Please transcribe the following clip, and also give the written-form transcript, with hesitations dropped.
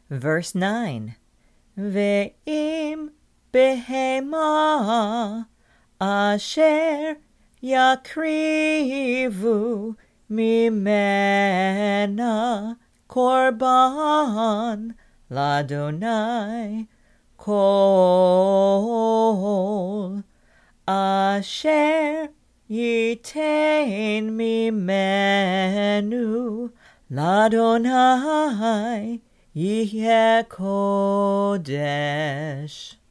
Verse 9. Ve'im behema asher yakrivu mimena korban ladonai kol asher yitain mimenu ladonai yeh kodesh.